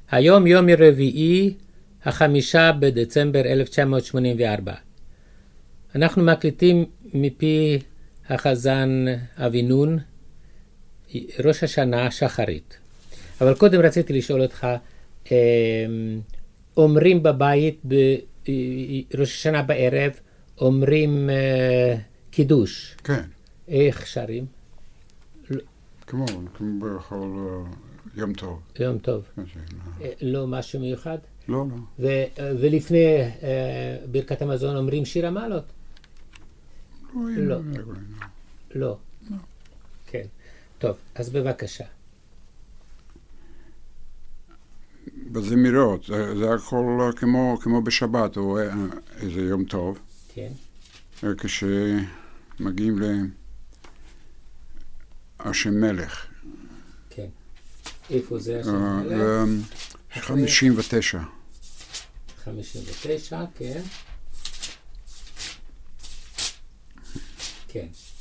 היום יום רביעי, 5 בדצמבר 1984. אנחנו מקליטים מפי החזן אבינון, ראש השנה שחרית. אבל קודם רציתי לשאול אותך, אומרים בבית בראש השנה בערב, אומרים קידוש. כן. איך שרים? כמו בכל יום טוב. יום טוב. לא משהו מיוחד? לא, לא. ולפני ברכת המזון אומרים שיר המעלות? לא. לא. כן. טוב, אז בבקשה. בזמירות, זה הכל כמו בשבת, או איזה יום טוב. כן. כשמגיעים השם מלך. כן. איפה זה השם מלך? 59. 59, כן. כן.